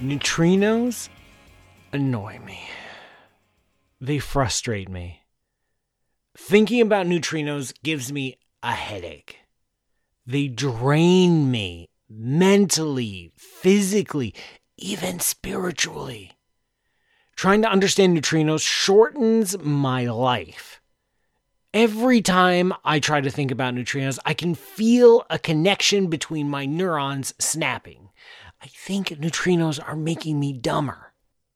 Neutrinos annoy me. They frustrate me. Thinking about neutrinos gives me a headache. They drain me mentally, physically, even spiritually. Trying to understand neutrinos shortens my life. Every time I try to think about neutrinos, I can feel a connection between my neurons snapping. I think neutrinos are making me dumber.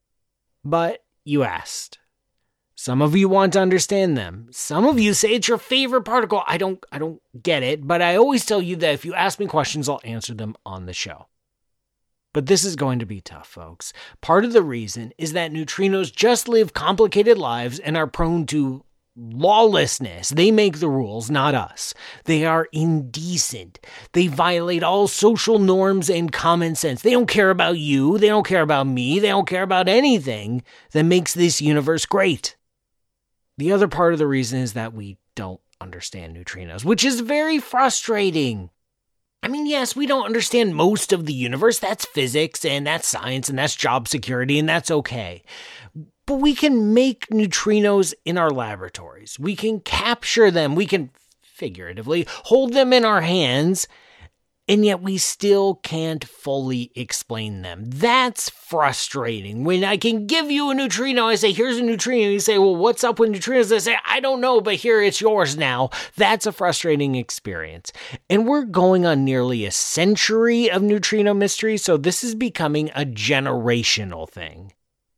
But you asked. Some of you want to understand them. Some of you say it's your favorite particle. I don't get it, but I always tell you that if you ask me questions, I'll answer them on the show. But this is going to be tough, folks. Part of the reason is that neutrinos just live complicated lives and are prone to lawlessness. They make the rules, not us. They are indecent. They violate all social norms and common sense. They don't care about you. They don't care about me. They don't care about anything that makes this universe great. The other part of the reason is that we don't understand neutrinos, which is very frustrating. I mean, yes, we don't understand most of the universe. That's physics and that's science and that's job security and that's okay. But we can make neutrinos in our laboratories. We can capture them. We can, figuratively, hold them in our hands, and yet we still can't fully explain them. That's frustrating. When I can give you a neutrino, I say, here's a neutrino. You say, well, what's up with neutrinos? I say, I don't know, but here, it's yours now. That's a frustrating experience. And we're going on nearly a century of neutrino mystery, so this is becoming a generational thing.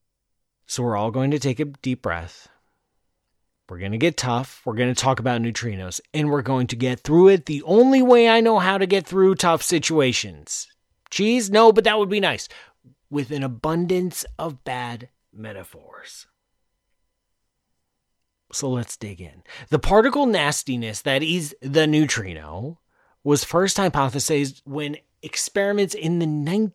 So we're all going to take a deep breath. We're going to get tough. We're going to talk about neutrinos, and we're going to get through it the only way I know how to get through tough situations. Cheese? No, but that would be nice. With an abundance of bad metaphors. So let's dig in. The particle nastiness that is the neutrino was first hypothesized when experiments in the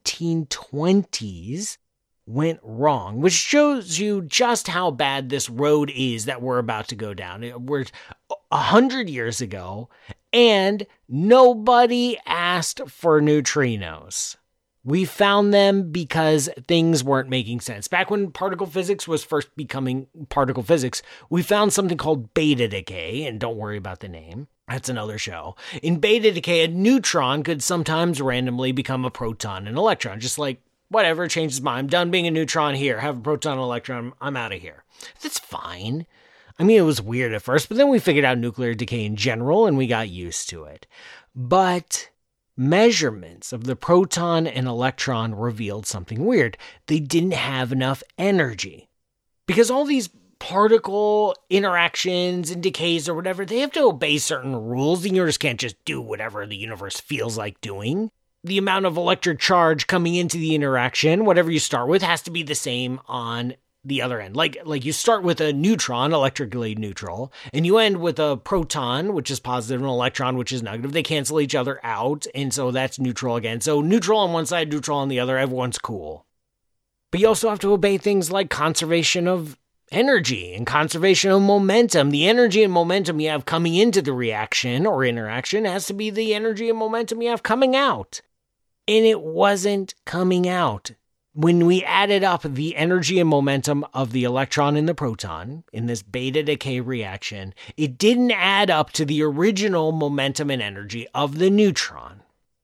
1920s went wrong, which shows you just how bad this road is that we're about to go down. We're 100 years ago, and nobody asked for neutrinos. We found them because things weren't making sense. Back when particle physics was first becoming particle physics, we found something called beta decay, and don't worry about the name. That's another show. In beta decay, a neutron could sometimes randomly become a proton and electron, just like whatever, changes mind. I'm done being a neutron here. Have a proton and electron. I'm out of here. That's fine. I mean, it was weird at first, but then we figured out nuclear decay in general and we got used to it. But measurements of the proton and electron revealed something weird. They didn't have enough energy. Because all these particle interactions and decays or whatever, they have to obey certain rules. The universe can't just do whatever the universe feels like doing. The amount of electric charge coming into the interaction, whatever you start with, has to be the same on the other end. Like you start with a neutron, electrically neutral, and you end with a proton, which is positive, and an electron, which is negative. They cancel each other out, and so that's neutral again. So neutral on one side, neutral on the other, everyone's cool. But you also have to obey things like conservation of energy and conservation of momentum. The energy and momentum you have coming into the reaction or interaction has to be the energy and momentum you have coming out. And it wasn't coming out. When we added up the energy and momentum of the electron and the proton in this beta decay reaction, it didn't add up to the original momentum and energy of the neutron.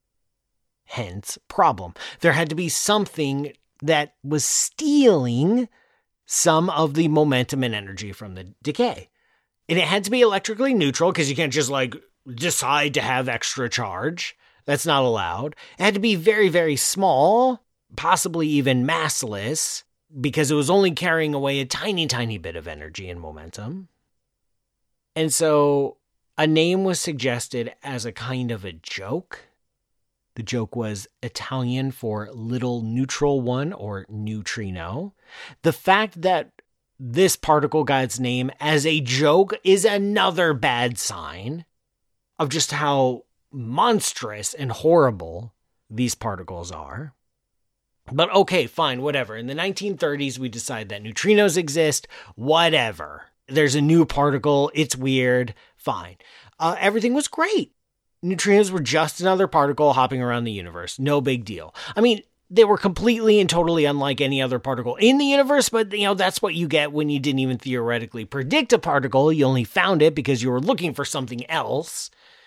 Hence, problem. There had to be something that was stealing some of the momentum and energy from the decay. And it had to be electrically neutral because you can't just decide to have extra charge. That's not allowed. It had to be very, very small, possibly even massless, because it was only carrying away a tiny, tiny bit of energy and momentum. And so a name was suggested as a kind of a joke. The joke was Italian for little neutral one or neutrino. The fact that this particle got its name as a joke is another bad sign of just how monstrous and horrible these particles are. But okay, fine, whatever. In the 1930s, we decide that neutrinos exist. Whatever. There's a new particle. It's weird. Fine. Everything was great. Neutrinos were just another particle hopping around the universe. No big deal. I mean, They were completely and totally unlike any other particle in the universe, but that's what you get when you didn't even theoretically predict a particle. You only found it because you were looking for something else.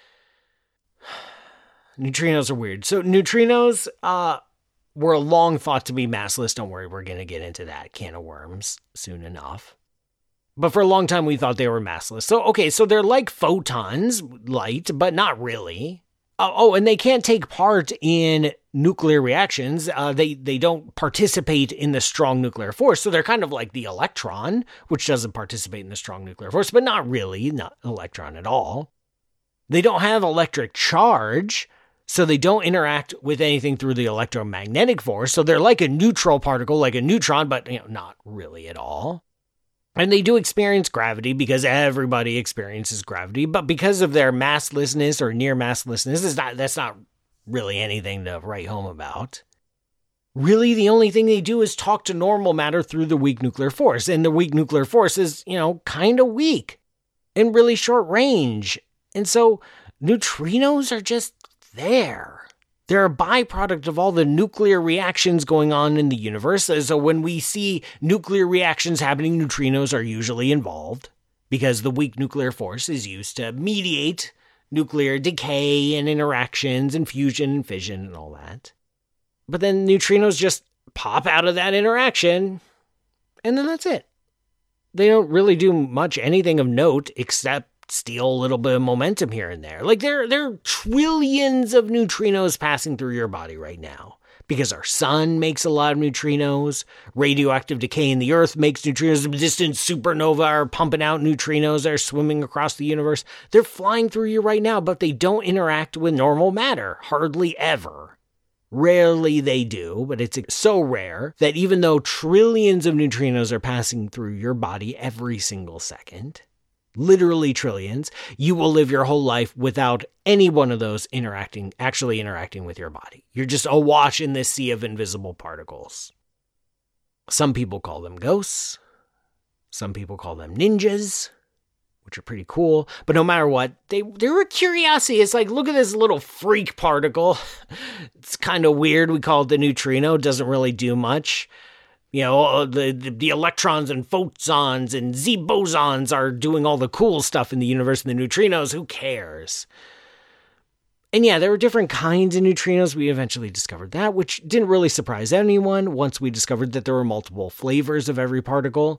Neutrinos are weird. So neutrinos were long thought to be massless. Don't worry, we're going to get into that can of worms soon enough. But for a long time, we thought they were massless. So they're like photons, light, but not really. And they can't take part in nuclear reactions. They don't participate in the strong nuclear force. So they're kind of like the electron, which doesn't participate in the strong nuclear force, but not really, not an electron at all. They don't have electric charge, so they don't interact with anything through the electromagnetic force. So they're like a neutral particle, like a neutron, but not really at all. And they do experience gravity because everybody experiences gravity, but because of their masslessness or near masslessness, that's not really anything to write home about. Really, the only thing they do is talk to normal matter through the weak nuclear force, and the weak nuclear force is, kind of weak and really short range. And so neutrinos are just there. They're a byproduct of all the nuclear reactions going on in the universe. So when we see nuclear reactions happening, neutrinos are usually involved because the weak nuclear force is used to mediate nuclear decay and interactions and fusion and fission and all that. But then neutrinos just pop out of that interaction, and then that's it. They don't really do much anything of note except steal a little bit of momentum here and there. Like there are trillions of neutrinos passing through your body right now because our sun makes a lot of neutrinos. Radioactive decay in the earth makes neutrinos. Distant supernovae are pumping out neutrinos. They're swimming across the universe. They're flying through you right now, but they don't interact with normal matter. Hardly ever. Rarely they do, but it's so rare that even though trillions of neutrinos are passing through your body every single second, literally trillions, you will live your whole life without any one of those actually interacting with your body. You're just awash in this sea of invisible particles. Some people call them ghosts. Some people call them ninjas, which are pretty cool. But no matter what, they're a curiosity. It's like, look at this little freak particle. It's kind of weird. We call it the neutrino. It doesn't really do much. The electrons and photons and Z bosons are doing all the cool stuff in the universe, and the neutrinos, who cares? And yeah, there were different kinds of neutrinos. We eventually discovered that, which didn't really surprise anyone once we discovered that there were multiple flavors of every particle.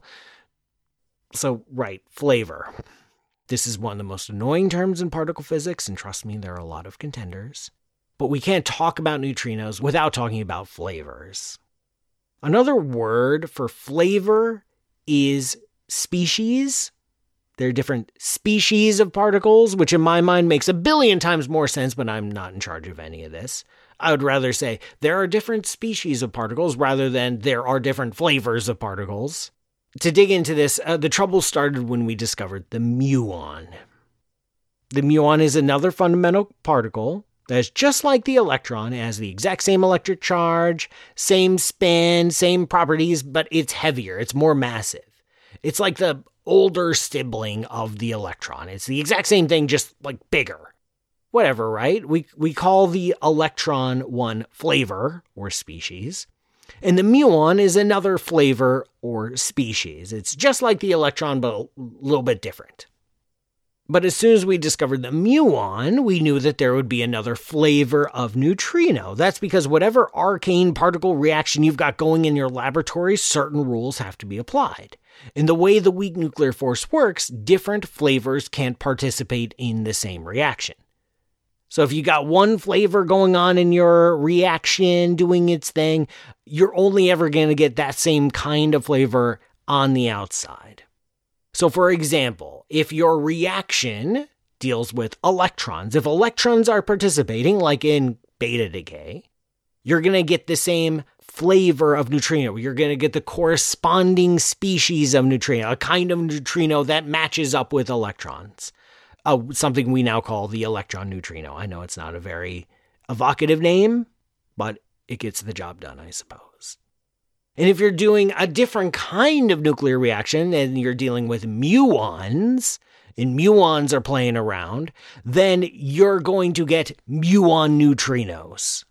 So, right, flavor. This is one of the most annoying terms in particle physics, and trust me, there are a lot of contenders. But we can't talk about neutrinos without talking about flavors. Another word for flavor is species. There are different species of particles, which in my mind makes a billion times more sense, but I'm not in charge of any of this. I would rather say there are different species of particles rather than there are different flavors of particles. To dig into this, the trouble started when we discovered the muon. The muon is another fundamental particle that's just like the electron. It has the exact same electric charge, same spin, same properties, but it's heavier. It's more massive. It's like the older sibling of the electron. It's the exact same thing, just like bigger. Whatever, right? We call the electron one flavor or species, and the muon is another flavor or species. It's just like the electron, but a little bit different. But as soon as we discovered the muon, we knew that there would be another flavor of neutrino. That's because whatever arcane particle reaction you've got going in your laboratory, certain rules have to be applied. In the way the weak nuclear force works, different flavors can't participate in the same reaction. So if you got one flavor going on in your reaction doing its thing, you're only ever going to get that same kind of flavor on the outside. So for example, if your reaction deals with electrons, if electrons are participating, like in beta decay, you're going to get the same flavor of neutrino. You're going to get the corresponding species of neutrino, a kind of neutrino that matches up with electrons. Something we now call the electron neutrino. I know it's not a very evocative name, but it gets the job done, I suppose. And if you're doing a different kind of nuclear reaction and you're dealing with muons, and muons are playing around, then you're going to get muon neutrinos.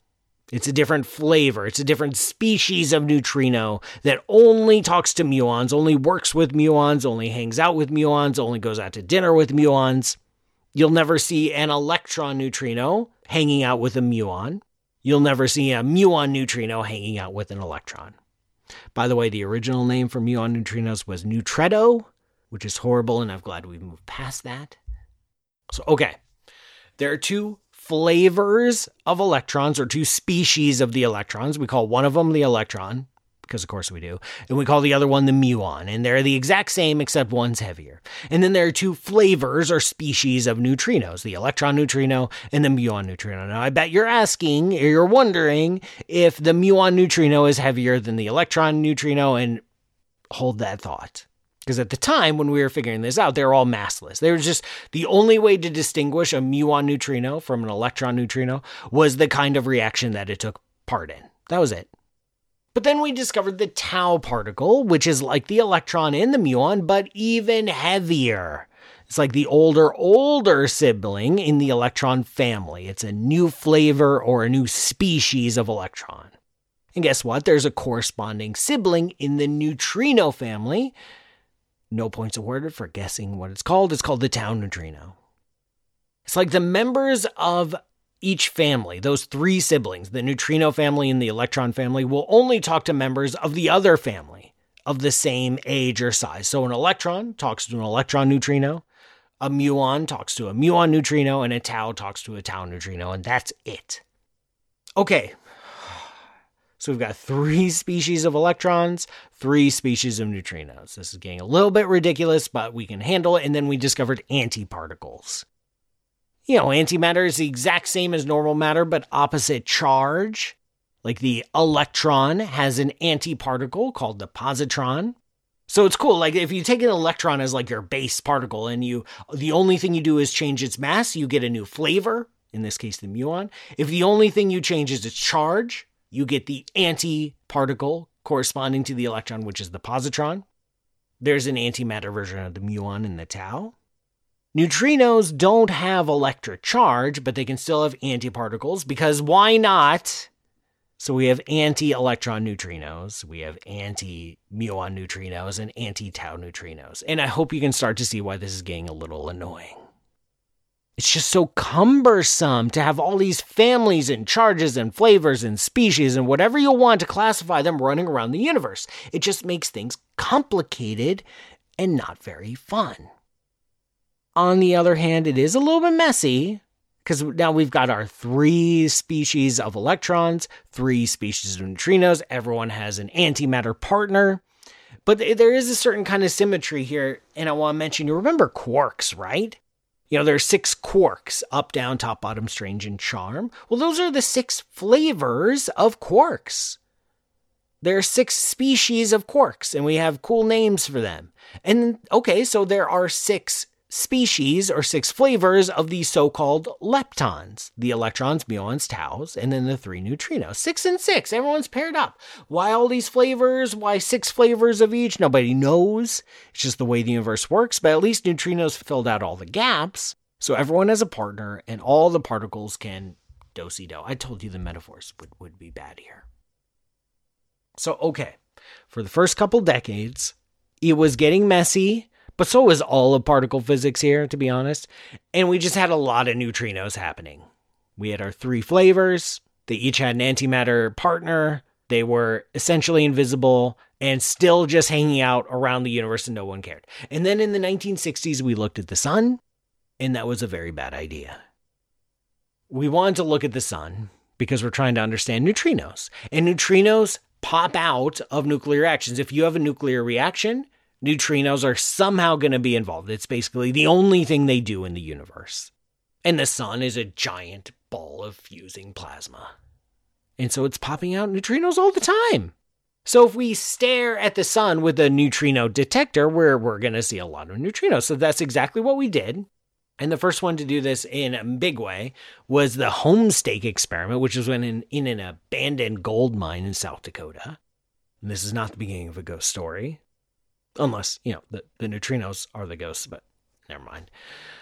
It's a different flavor. It's a different species of neutrino that only talks to muons, only works with muons, only hangs out with muons, only goes out to dinner with muons. You'll never see an electron neutrino hanging out with a muon. You'll never see a muon neutrino hanging out with an electron. By the way, the original name for muon neutrinos was neutretto, which is horrible, and I'm glad we've moved past that. So, okay, there are two flavors of electrons, or two species of the electrons. We call one of them the electron, because of course we do, and we call the other one the muon, and they're the exact same except one's heavier. And then there are two flavors or species of neutrinos, the electron neutrino and the muon neutrino. Now I bet you're asking, or you're wondering, if the muon neutrino is heavier than the electron neutrino, and hold that thought. Because at the time when we were figuring this out, they were all massless. They were just, the only way to distinguish a muon neutrino from an electron neutrino was the kind of reaction that it took part in. That was it. But then we discovered the tau particle, which is like the electron and the muon, but even heavier. It's like the older sibling in the electron family. It's a new flavor or a new species of electron. And guess what? There's a corresponding sibling in the neutrino family. No points awarded for guessing what it's called. It's called the tau neutrino. It's like the members of each family, those three siblings, the neutrino family and the electron family, will only talk to members of the other family of the same age or size. So an electron talks to an electron neutrino, a muon talks to a muon neutrino, and a tau talks to a tau neutrino, and that's it. Okay. So we've got three species of electrons, three species of neutrinos. This is getting a little bit ridiculous, but we can handle it. And then we discovered antiparticles. You know, antimatter is the exact same as normal matter, but opposite charge. Like the electron has an antiparticle called the positron. So it's cool. Like if you take an electron as like your base particle and the only thing you do is change its mass, you get a new flavor, in this case the muon. If the only thing you change is its charge, you get the antiparticle corresponding to the electron, which is the positron. There's an antimatter version of the muon and the tau. Neutrinos don't have electric charge, but they can still have antiparticles, because why not? So we have anti-electron neutrinos, we have anti-muon neutrinos, and anti-tau neutrinos. And I hope you can start to see why this is getting a little annoying. It's just so cumbersome to have all these families and charges and flavors and species and whatever you want to classify them running around the universe. It just makes things complicated and not very fun. On the other hand, it is a little bit messy, because now we've got our three species of electrons, three species of neutrinos. Everyone has an antimatter partner. But there is a certain kind of symmetry here, and I want to mention, you remember quarks, right? You know, there's 6 quarks, up, down, top, bottom, strange, and charm. Well, those are the 6 flavors of quarks. There are 6 species of quarks, and we have cool names for them. And, okay, so there are 6 species or 6 flavors of these so-called leptons, the electrons, muons, taus, and then the 3 neutrinos. 6 and 6, everyone's paired up. Why all these flavors? Why 6 flavors of each? Nobody knows. It's just the way the universe works, but at least neutrinos filled out all the gaps, so everyone has a partner, and all the particles can do-si-do. I told you the metaphors would be bad here. So, okay, for the first couple decades, it was getting messy, but so was all of particle physics here, to be honest. And we just had a lot of neutrinos happening. We had our 3 flavors. They each had an antimatter partner. They were essentially invisible and still just hanging out around the universe, and no one cared. And then in the 1960s, we looked at the sun, and that was a very bad idea. We wanted to look at the sun because we're trying to understand neutrinos. And neutrinos pop out of nuclear reactions. If you have a nuclear reaction, neutrinos are somehow going to be involved. It's basically the only thing they do in the universe. And the sun is a giant ball of fusing plasma. And so it's popping out neutrinos all the time. So if we stare at the sun with a neutrino detector, we're going to see a lot of neutrinos. So that's exactly what we did. And the first one to do this in a big way was the Homestake experiment, which was in an abandoned gold mine in South Dakota. And this is not the beginning of a ghost story. Unless, you know, the neutrinos are the ghosts, but never mind.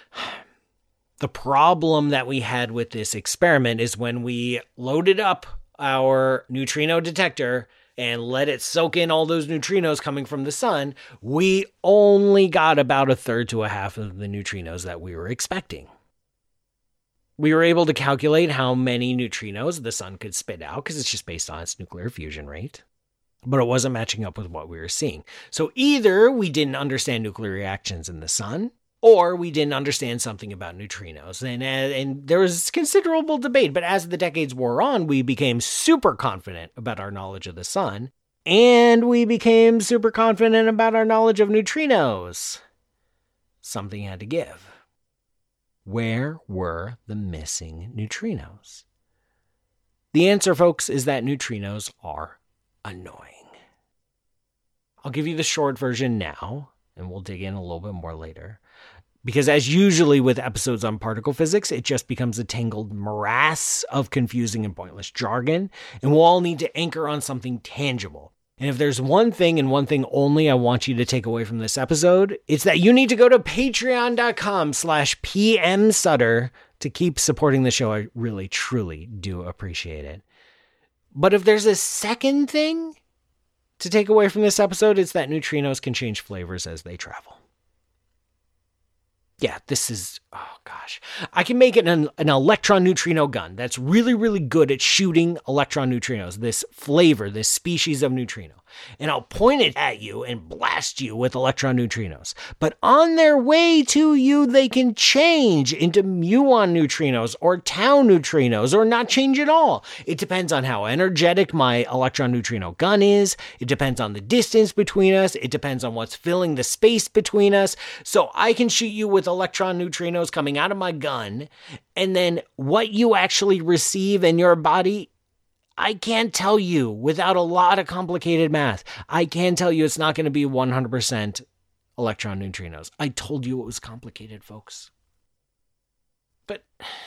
The problem that we had with this experiment is when we loaded up our neutrino detector and let it soak in all those neutrinos coming from the sun, we only got about a third to a half of the neutrinos that we were expecting. We were able to calculate how many neutrinos the sun could spit out because it's just based on its nuclear fusion rate. But it wasn't matching up with what we were seeing. So either we didn't understand nuclear reactions in the sun, or we didn't understand something about neutrinos. And there was considerable debate. But as the decades wore on, we became super confident about our knowledge of the sun. And we became super confident about our knowledge of neutrinos. Something had to give. Where were the missing neutrinos? The answer, folks, is that neutrinos are annoying. I'll give you the short version now, and we'll dig in a little bit more later. Because as usually with episodes on particle physics, it just becomes a tangled morass of confusing and pointless jargon, and we'll all need to anchor on something tangible. And if there's one thing and one thing only I want you to take away from this episode, it's that you need to go to patreon.com/PMSutter to keep supporting the show. I really, truly do appreciate it. But if there's a second thing to take away from this episode, it's that neutrinos can change flavors as they travel. Yeah, this is, oh gosh. I can make it an electron neutrino gun that's really, really good at shooting electron neutrinos, this flavor, this species of neutrino. And I'll point it at you and blast you with electron neutrinos. But on their way to you, they can change into muon neutrinos or tau neutrinos or not change at all. It depends on how energetic my electron neutrino gun is. It depends on the distance between us. It depends on what's filling the space between us. So I can shoot you with electron neutrinos coming out of my gun, and then what you actually receive in your body, I can't tell you without a lot of complicated math. I can tell you it's not going to be 100% electron neutrinos. I told you it was complicated, folks. But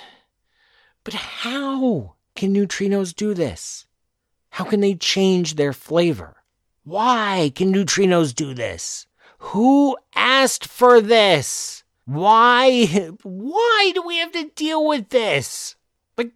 how can neutrinos do this? How can they change their flavor? Why can neutrinos do this? Who asked for this? Why do we have to deal with this? Like,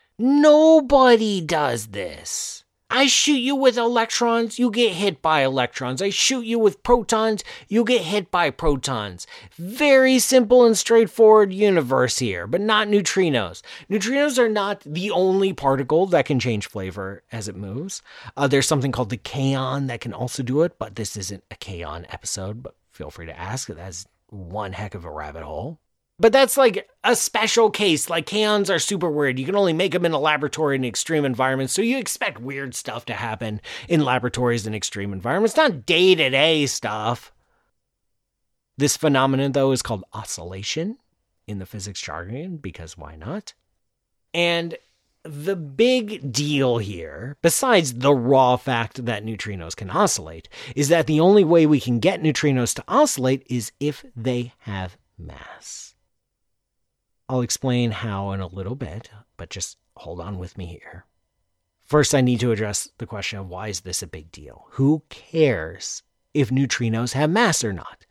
nobody does this. I shoot you with electrons, you get hit by electrons. I shoot you with protons, you get hit by protons. Very simple and straightforward universe here, but not neutrinos. Neutrinos are not the only particle that can change flavor as it moves. There's something called the kaon that can also do it, but this isn't a kaon episode, but feel free to ask. That's one heck of a rabbit hole. But that's like a special case. Like, kaons are super weird. You can only make them in a laboratory in extreme environments, so you expect weird stuff to happen in laboratories in extreme environments, not day-to-day stuff. This phenomenon, though, is called oscillation in the physics jargon, because why not? And the big deal here, besides the raw fact that neutrinos can oscillate, is that the only way we can get neutrinos to oscillate is if they have mass. I'll explain how in a little bit, but just hold on with me here. First, I need to address the question of why is this a big deal? Who cares if neutrinos have mass or not?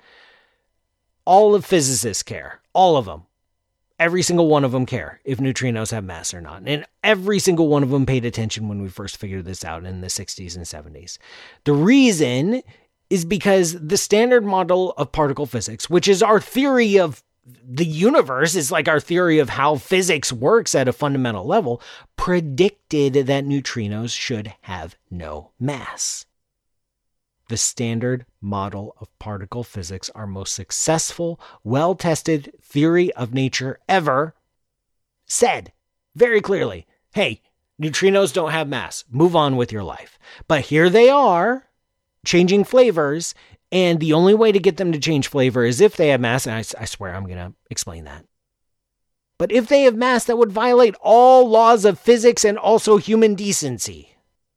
All of physicists care. All of them. Every single one of them care if neutrinos have mass or not. And every single one of them paid attention when we first figured this out in the 60s and 70s. The reason is because the standard model of particle physics, which is our theory of the universe, is like our theory of how physics works at a fundamental level, predicted that neutrinos should have no mass. The standard model of particle physics, our most successful, well-tested theory of nature ever, said very clearly, hey, neutrinos don't have mass. Move on with your life. But here they are, changing flavors, and the only way to get them to change flavor is if they have mass, and I swear I'm going to explain that. But if they have mass, that would violate all laws of physics and also human decency.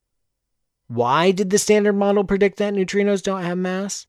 Why did the standard model predict that neutrinos don't have mass?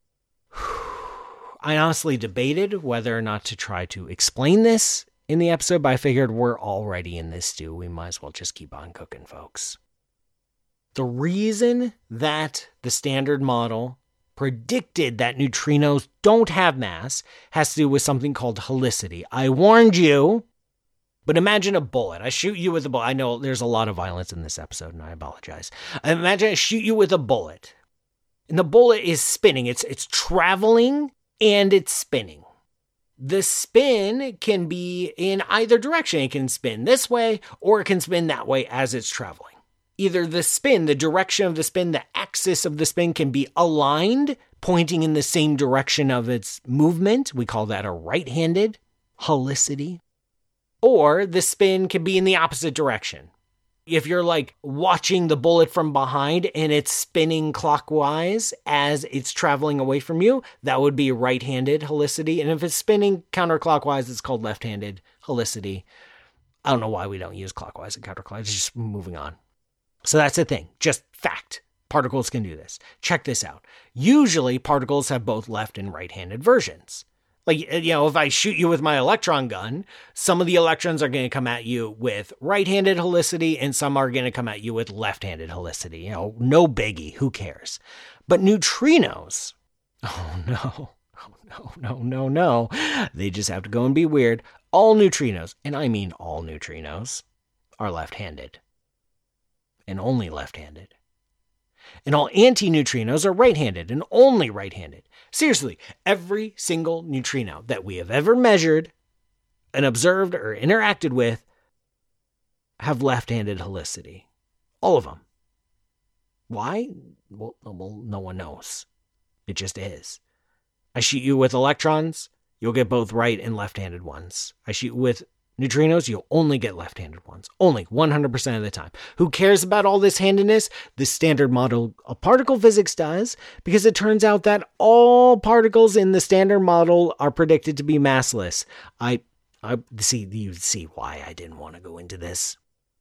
I honestly debated whether or not to try to explain this in the episode, but I figured we're already in this stew. We might as well just keep on cooking, folks. The reason that the standard model predicted that neutrinos don't have mass has to do with something called helicity. I warned you But imagine a bullet. I shoot you with a bullet. I know there's a lot of violence in this episode, and I apologize. Imagine I shoot you with a bullet. And the bullet is spinning. It's traveling and it's spinning. The spin can be in either direction. It can spin this way or it can spin that way as it's traveling. Either the spin, the direction of the spin, the axis of the spin can be aligned, pointing in the same direction of its movement. We call that a right-handed helicity. Or the spin can be in the opposite direction. If you're like watching the bullet from behind and it's spinning clockwise as it's traveling away from you, that would be right-handed helicity. And if it's spinning counterclockwise, it's called left-handed helicity. I don't know why we don't use clockwise and counterclockwise. It's just moving on. So that's the thing. Just fact. Particles can do this. Check this out. Usually particles have both left and right-handed versions. Like, if I shoot you with my electron gun, some of the electrons are going to come at you with right-handed helicity and some are going to come at you with left-handed helicity. No biggie. Who cares? But neutrinos, no. They just have to go and be weird. All neutrinos, and I mean all neutrinos, are left-handed. And only left-handed. And all antineutrinos are right-handed and only right-handed. Seriously, every single neutrino that we have ever measured and observed or interacted with have left-handed helicity. All of them. Why? Well, no one knows. It just is. I shoot you with electrons, you'll get both right and left-handed ones. I shoot with neutrinos, you'll only get left-handed ones. Only 100% of the time. Who cares about all this handedness? The standard model of particle physics does, because it turns out that all particles in the standard model are predicted to be massless. You see why I didn't want to go into this.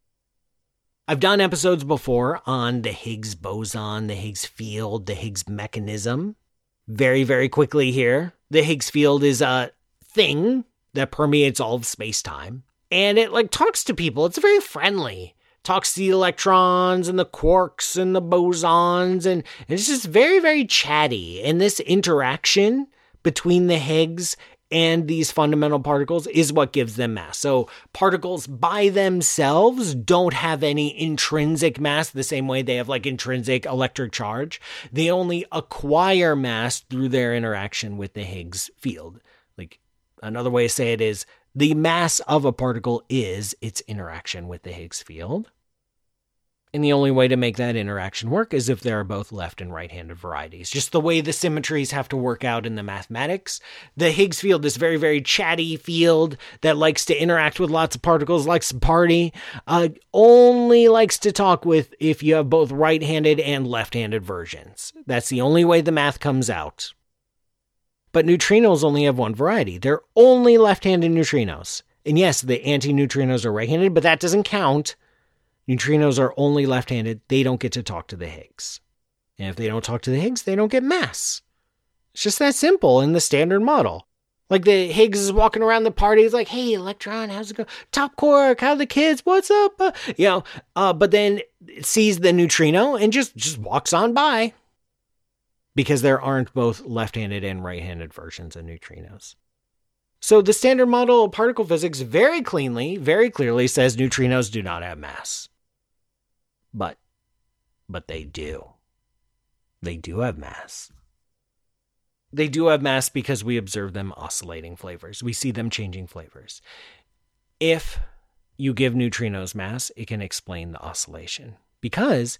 I've done episodes before on the Higgs boson, the Higgs field, the Higgs mechanism. Very, very quickly here. The Higgs field is a thing that permeates all of space-time. And it talks to people. It's very friendly. Talks to the electrons and the quarks and the bosons. And it's just very, very chatty. And this interaction between the Higgs and these fundamental particles is what gives them mass. So particles by themselves don't have any intrinsic mass the same way they have intrinsic electric charge. They only acquire mass through their interaction with the Higgs field. Another way to say it is the mass of a particle is its interaction with the Higgs field. And the only way to make that interaction work is if there are both left and right-handed varieties. Just the way the symmetries have to work out in the mathematics. The Higgs field is very, very chatty field that likes to interact with lots of particles, likes to party, only likes to talk with if you have both right-handed and left-handed versions. That's the only way the math comes out. But neutrinos only have one variety. They're only left-handed neutrinos. And yes, the antineutrinos are right-handed, but that doesn't count. Neutrinos are only left-handed. They don't get to talk to the Higgs. And if they don't talk to the Higgs, they don't get mass. It's just that simple in the standard model. The Higgs is walking around the party. He's like, hey, electron, how's it going? Top quark, how are the kids? What's up? But then it sees the neutrino and just walks on by. Because there aren't both left-handed and right-handed versions of neutrinos. So the standard model of particle physics very clearly says neutrinos do not have mass. But they do. They do have mass. They do have mass because we observe them oscillating flavors. We see them changing flavors. If you give neutrinos mass, it can explain the oscillation. Because,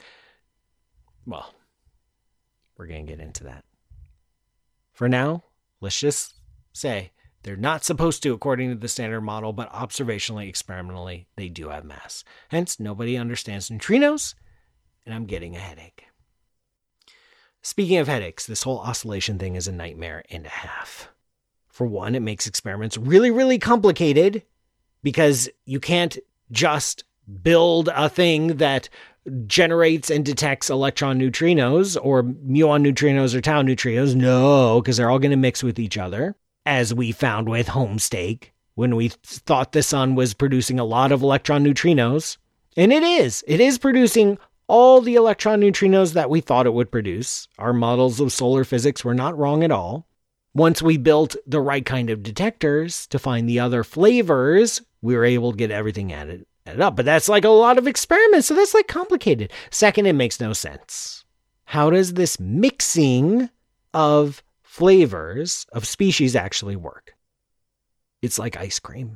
we're going to get into that. For now, let's just say they're not supposed to according to the standard model, but observationally, experimentally, they do have mass. Hence, nobody understands neutrinos, and I'm getting a headache. Speaking of headaches, this whole oscillation thing is a nightmare and a half. For one, it makes experiments really, really complicated because you can't just build a thing that generates and detects electron neutrinos or muon neutrinos or tau neutrinos. No, because they're all going to mix with each other, as we found with Homestake when we thought the sun was producing a lot of electron neutrinos. And it is. It is producing all the electron neutrinos that we thought it would produce. Our models of solar physics were not wrong at all. Once we built the right kind of detectors to find the other flavors we were able to get everything added up. But that's like a lot of experiments, so that's like complicated. Second, it makes no sense. How does this mixing of flavors of species actually work? It's like ice cream.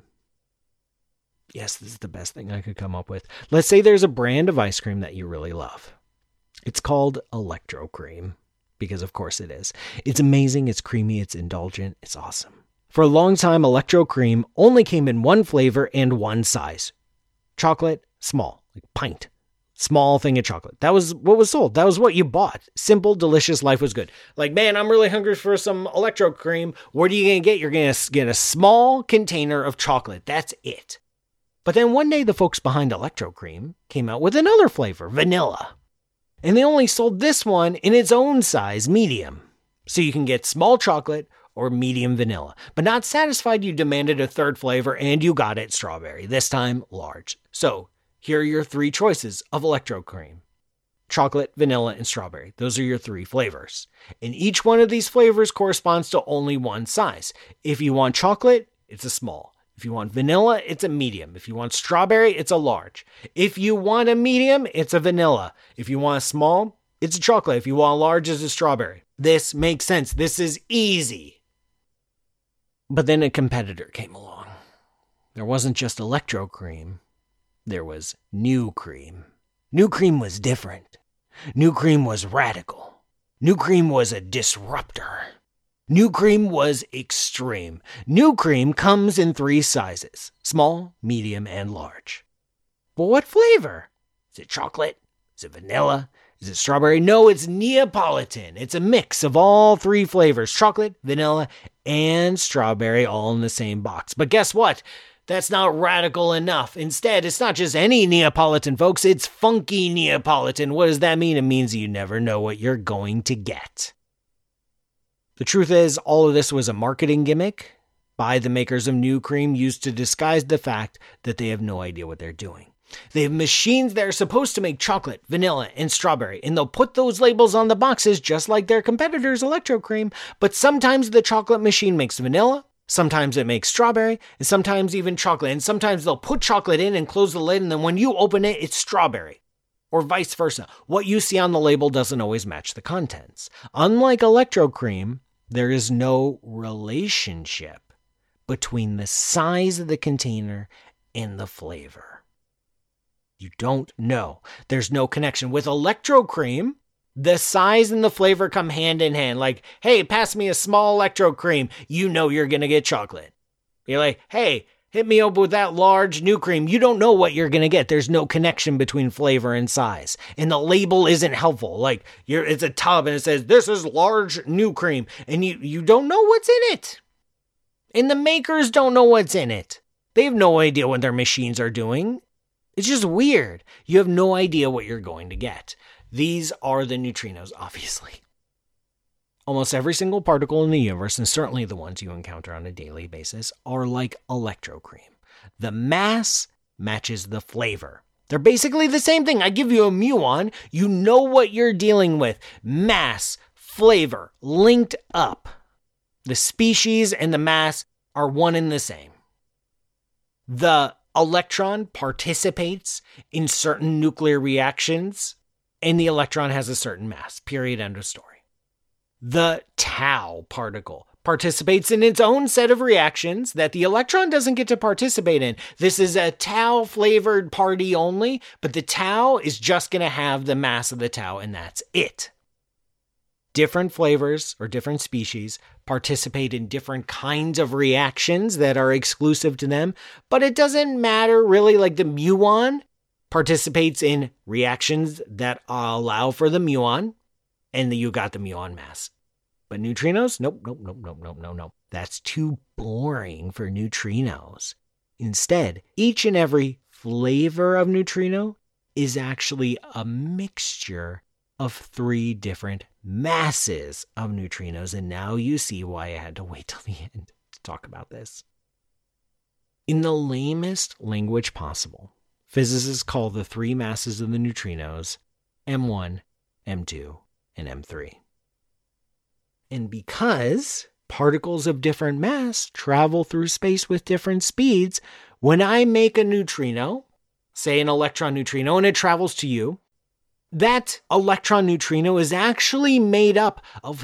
Yes, this is the best thing I could come up with. Let's say there's a brand of ice cream that you really love. It's called Electro Cream, because of course it is. It's amazing, it's creamy, it's indulgent, it's awesome. For a long time, Electro Cream only came in one flavor and one size. Chocolate, small, like pint. Small thing of chocolate. That was what was sold. That was what you bought. Simple, delicious, life was good. Like, man, I'm really hungry for some Electro Cream. What are you going to get? You're going to get a small container of chocolate. That's it. But then one day, the folks behind Electro Cream came out with another flavor, vanilla. And they only sold this one in its own size, medium. So you can get small chocolate or medium vanilla. But not satisfied, you demanded a third flavor, and you got it, strawberry. This time, large. So here are your three choices of Electro Cream. Chocolate, vanilla, and strawberry. Those are your three flavors. And each one of these flavors corresponds to only one size. If you want chocolate, it's a small. If you want vanilla, it's a medium. If you want strawberry, it's a large. If you want a medium, it's a vanilla. If you want a small, it's a chocolate. If you want a large, it's a strawberry. This makes sense. This is easy. But then a competitor came along. There wasn't just Electro Cream. There was New Cream. New Cream was different. New Cream was radical. New Cream was a disruptor. New Cream was extreme. New Cream comes in three sizes: small, medium, and large. But what flavor? Is it chocolate? Is it vanilla? Is it strawberry? No, it's Neapolitan. It's a mix of all three flavors: chocolate, vanilla, and strawberry, all in the same box. But guess what? That's not radical enough. Instead, it's not just any Neapolitan, folks. It's funky Neapolitan. What does that mean? It means you never know what you're going to get. The truth is, all of this was a marketing gimmick by the makers of New Cream, used to disguise the fact that they have no idea what they're doing. They have machines that are supposed to make chocolate, vanilla, and strawberry, and they'll put those labels on the boxes just like their competitors' Electro Cream, but sometimes the chocolate machine makes vanilla, sometimes it makes strawberry, and sometimes even chocolate, and sometimes they'll put chocolate in and close the lid, and then when you open it, it's strawberry. Or vice versa. What you see on the label doesn't always match the contents. Unlike Electro Cream, there is no relationship between the size of the container and the flavor. You don't know. There's no connection. With Electro Cream, the size and the flavor come hand in hand. Like, hey, pass me a small Electro Cream. You know you're going to get chocolate. You're like, hey, hit me up with that large New Cream. You don't know what you're going to get. There's no connection between flavor and size. And the label isn't helpful. Like, it's a tub and it says, this is large New Cream. And you don't know what's in it. And the makers don't know what's in it. They have no idea what their machines are doing. It's just weird. You have no idea what you're going to get. These are the neutrinos, obviously. Almost every single particle in the universe, and certainly the ones you encounter on a daily basis, are like Electro Cream. The mass matches the flavor. They're basically the same thing. I give you a muon, you know what you're dealing with. Mass, flavor, linked up. The species and the mass are one and the same. The electron participates in certain nuclear reactions, and the electron has a certain mass. Period. End of story. The tau particle participates in its own set of reactions that the electron doesn't get to participate in. This is a tau-flavored party only, but the tau is just going to have the mass of the tau, and that's it. Different flavors or different species participate in different kinds of reactions that are exclusive to them, but it doesn't matter really. Like the muon participates in reactions that allow for the muon, and you got the muon mass. But neutrinos? Nope. That's too boring for neutrinos. Instead, each and every flavor of neutrino is actually a mixture of three different masses of neutrinos, and now you see why I had to wait till the end to talk about this. In the lamest language possible, physicists call the three masses of the neutrinos M1, M2, and M3. And because particles of different mass travel through space with different speeds. When I make a neutrino, say an electron neutrino, and it travels to you, that electron neutrino is actually made up of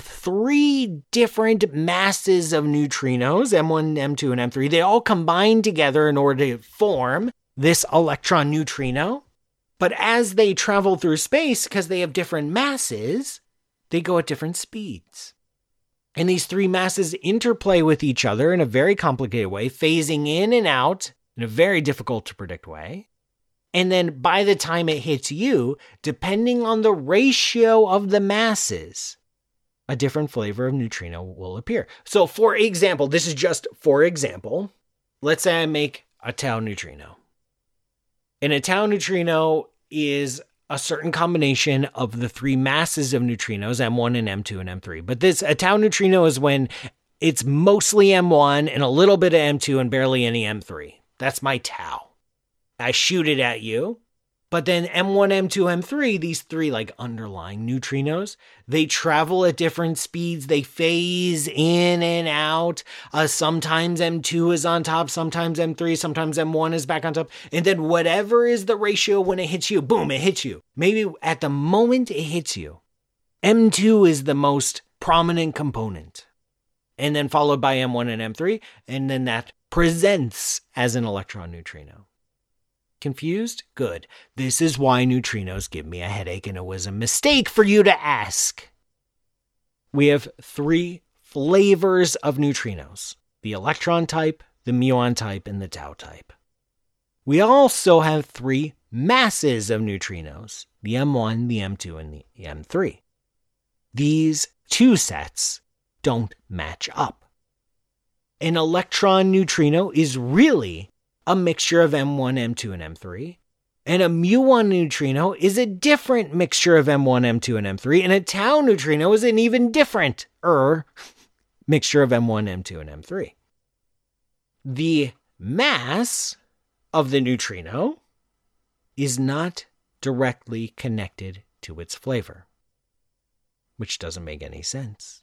3 different masses of neutrinos, M1, M2, and M3. They all combine together in order to form this electron neutrino. But as they travel through space, because they have different masses, they go at different speeds. And these 3 masses interplay with each other in a very complicated way, phasing in and out in a very difficult to predict way. And then by the time it hits you, depending on the ratio of the masses, a different flavor of neutrino will appear. So for example, this is just for example, let's say I make a tau neutrino. And a tau neutrino is a certain combination of the 3 masses of neutrinos, M1 and M2 and M3. But a tau neutrino is when it's mostly M1 and a little bit of M2 and barely any M3. That's my tau. I shoot it at you, but then M1, M2, M3, these 3 like underlying neutrinos, they travel at different speeds. They phase in and out. Sometimes M2 is on top, sometimes M3, sometimes M1 is back on top. And then whatever is the ratio when it hits you, boom, it hits you. Maybe at the moment it hits you, M2 is the most prominent component. And then followed by M1 and M3, and then that presents as an electron neutrino. Confused? Good. This is why neutrinos give me a headache, and it was a mistake for you to ask. We have 3 flavors of neutrinos: the electron type, the muon type, and the tau type. We also have 3 masses of neutrinos: the M1, the M2, and the M3. These 2 sets don't match up. An electron neutrino is really a mixture of M1, M2, and M3. And a muon neutrino is a different mixture of M1, M2, and M3. And a tau neutrino is an even different mixture of M1, M2, and M3. The mass of the neutrino is not directly connected to its flavor, which doesn't make any sense.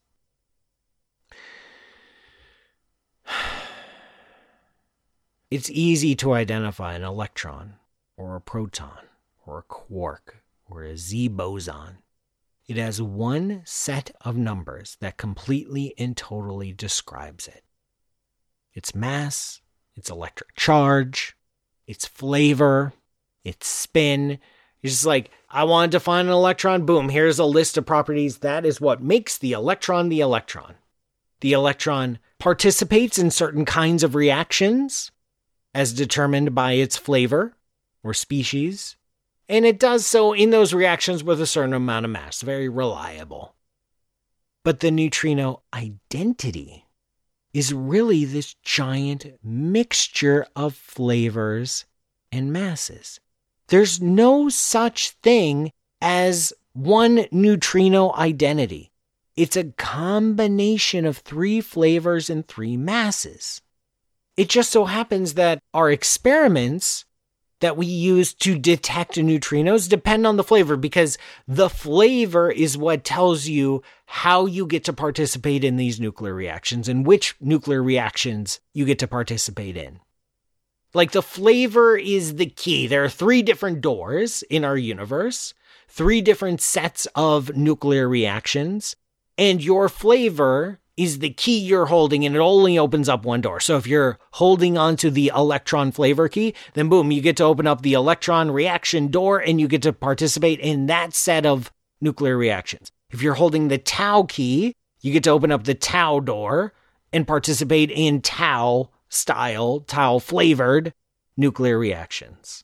It's easy to identify an electron, or a proton, or a quark, or a Z-boson. It has one set of numbers that completely and totally describes it. Its mass, its electric charge, its flavor, its spin. It's just like, I want to define an electron, boom, here's a list of properties. That is what makes the electron the electron. The electron participates in certain kinds of reactions, as determined by its flavor or species, and it does so in those reactions with a certain amount of mass, very reliable. But the neutrino identity is really this giant mixture of flavors and masses. There's no such thing as one neutrino identity. It's a combination of 3 flavors and 3 masses. It just so happens that our experiments that we use to detect neutrinos depend on the flavor, because the flavor is what tells you how you get to participate in these nuclear reactions and which nuclear reactions you get to participate in. Like, the flavor is the key. There are 3 different doors in our universe, 3 different sets of nuclear reactions, and your flavor is the key you're holding, and it only opens up one door. So if you're holding onto the electron flavor key, then boom, you get to open up the electron reaction door, and you get to participate in that set of nuclear reactions. If you're holding the tau key, you get to open up the tau door and participate in tau-style, tau-flavored nuclear reactions.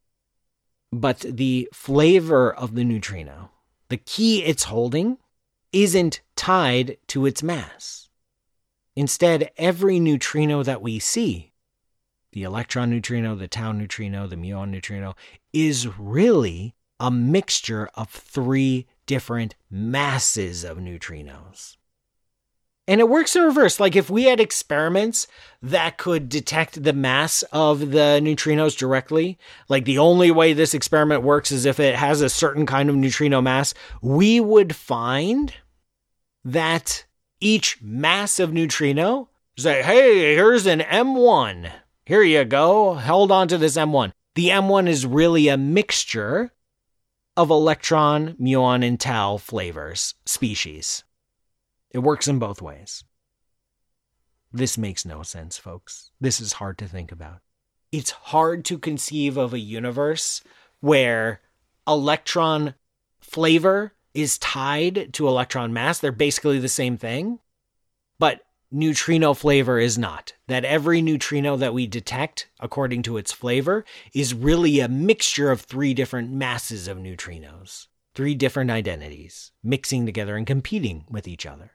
But the flavor of the neutrino, the key it's holding, isn't tied to its mass. Instead, every neutrino that we see, the electron neutrino, the tau neutrino, the muon neutrino, is really a mixture of 3 different masses of neutrinos. And it works in reverse. Like, if we had experiments that could detect the mass of the neutrinos directly, like the only way this experiment works is if it has a certain kind of neutrino mass, we would find that each mass of neutrino, say, hey, here's an M1. Here you go. Hold on to this M1. The M1 is really a mixture of electron, muon, and tau flavors, species. It works in both ways. This makes no sense, folks. This is hard to think about. It's hard to conceive of a universe where electron flavor is tied to electron mass. They're basically the same thing, but neutrino flavor is not. That every neutrino that we detect, according to its flavor, is really a mixture of 3 different masses of neutrinos, 3 different identities, mixing together and competing with each other.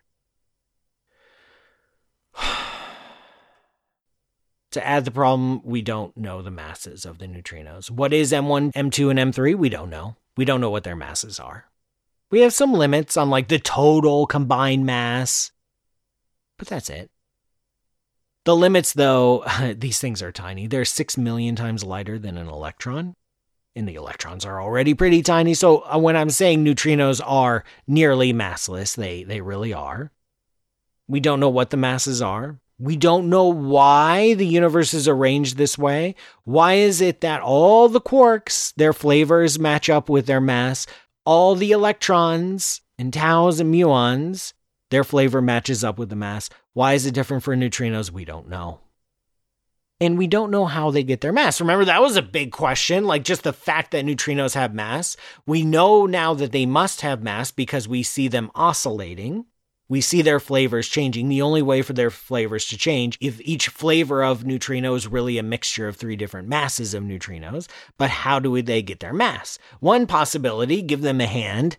To add the problem, we don't know the masses of the neutrinos. What is M1, M2, and M3? We don't know. We don't know what their masses are. We have some limits on like the total combined mass, but that's it. The limits, though, these things are tiny. They're 6 million times lighter than an electron, and the electrons are already pretty tiny. So when I'm saying neutrinos are nearly massless, they really are. We don't know what the masses are. We don't know why the universe is arranged this way. Why is it that all the quarks, their flavors match up with their mass? All the electrons and taus and muons, their flavor matches up with the mass. Why is it different for neutrinos? We don't know. And we don't know how they get their mass. Remember, that was a big question, like just the fact that neutrinos have mass. We know now that they must have mass because we see them oscillating. We see their flavors changing. The only way for their flavors to change if each flavor of neutrino is really a mixture of 3 different masses of neutrinos. But how do they get their mass? One possibility, give them a hand.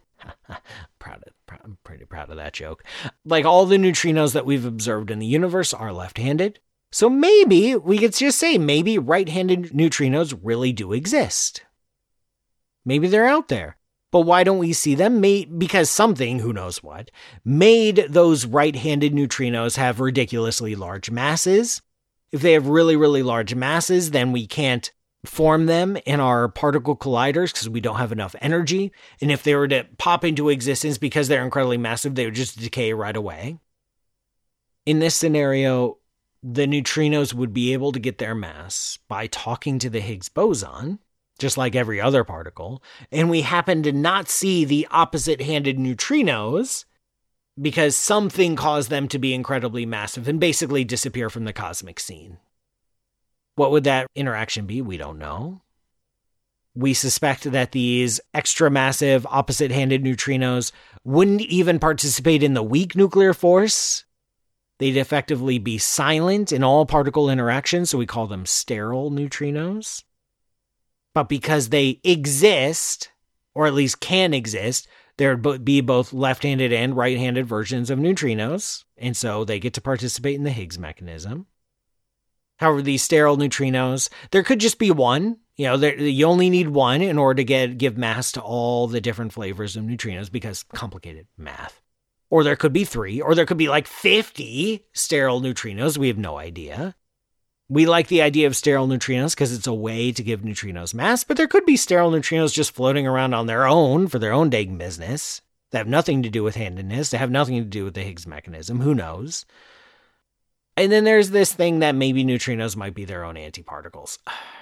I'm pretty proud of that joke. Like all the neutrinos that we've observed in the universe are left-handed. So maybe we could just say maybe right-handed neutrinos really do exist. Maybe they're out there. But why don't we see them? Because something, who knows what, made those right-handed neutrinos have ridiculously large masses. If they have really, really large masses, then we can't form them in our particle colliders because we don't have enough energy. And if they were to pop into existence because they're incredibly massive, they would just decay right away. In this scenario, the neutrinos would be able to get their mass by talking to the Higgs boson, just like every other particle, and we happen to not see the opposite-handed neutrinos because something caused them to be incredibly massive and basically disappear from the cosmic scene. What would that interaction be? We don't know. We suspect that these extra massive opposite-handed neutrinos wouldn't even participate in the weak nuclear force. They'd effectively be silent in all particle interactions, so we call them sterile neutrinos. But because they exist, or at least can exist, there would be both left-handed and right-handed versions of neutrinos, and so they get to participate in the Higgs mechanism. However, these sterile neutrinos, there could just be one. You only need one in order to give mass to all the different flavors of neutrinos because complicated math. Or there could be 3, or there could be like 50 sterile neutrinos. We have no idea. We like the idea of sterile neutrinos because it's a way to give neutrinos mass, but there could be sterile neutrinos just floating around on their own for their own dang business. They have nothing to do with handedness. They have nothing to do with the Higgs mechanism. Who knows? And then there's this thing that maybe neutrinos might be their own antiparticles.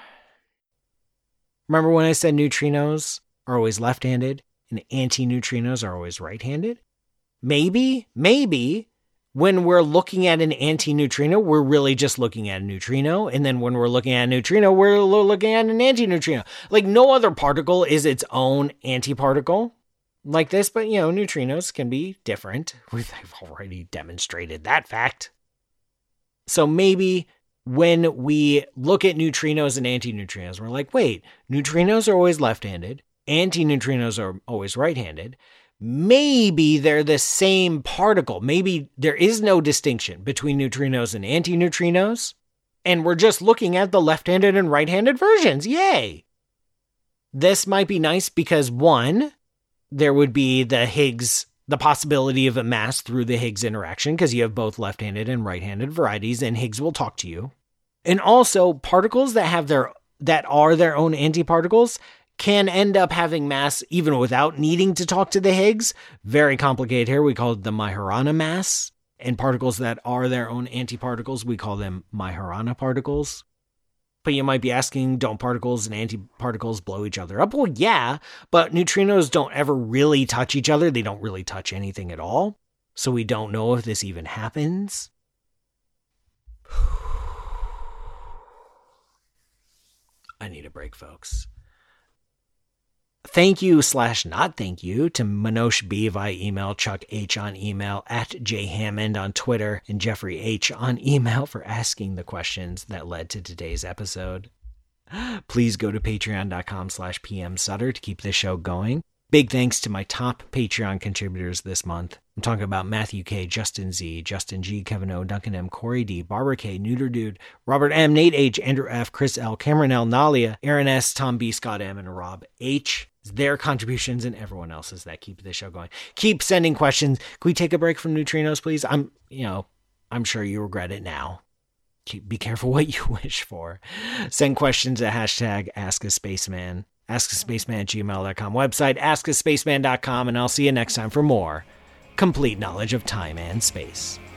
Remember when I said neutrinos are always left-handed and antineutrinos are always right-handed? Maybe when we're looking at an antineutrino, we're really just looking at a neutrino. And then when we're looking at a neutrino, we're looking at an antineutrino. Like no other particle is its own antiparticle like this, but neutrinos can be different. We've already demonstrated that fact. So maybe when we look at neutrinos and antineutrinos, we're like, wait, neutrinos are always left-handed, antineutrinos are always right-handed. Maybe they're the same particle. Maybe there is no distinction between neutrinos and antineutrinos, and we're just looking at the left-handed and right-handed versions. Yay! This might be nice because, one, there would be the possibility of a mass through the Higgs interaction because you have both left-handed and right-handed varieties, and Higgs will talk to you. And also, particles that are their own antiparticles can end up having mass even without needing to talk to the Higgs. Very complicated here. We call it the Majorana mass. And particles that are their own antiparticles, we call them Majorana particles. But you might be asking, don't particles and antiparticles blow each other up? Well, yeah, but neutrinos don't ever really touch each other. They don't really touch anything at all. So we don't know if this even happens. I need a break, folks. Thank you / not thank you to Manosh B via email, Chuck H on email, @JHammond on Twitter, and Jeffrey H on email for asking the questions that led to today's episode. Please go to patreon.com/PMSutter to keep this show going. Big thanks to my top Patreon contributors this month. I'm talking about Matthew K, Justin Z, Justin G, Kevin O, Duncan M, Corey D, Barbara K, Neuter Dude, Robert M, Nate H, Andrew F, Chris L, Cameron L, Nalia, Aaron S, Tom B, Scott M, and Rob H. Their contributions and everyone else's that keep the show going. Keep sending questions. Can we take a break from neutrinos, please? I'm sure you regret it now. Be careful what you wish for. Send questions at #AskASpaceman. AskASpaceman@gmail.com. Website, AskASpaceman.com. And I'll see you next time for more complete knowledge of time and space.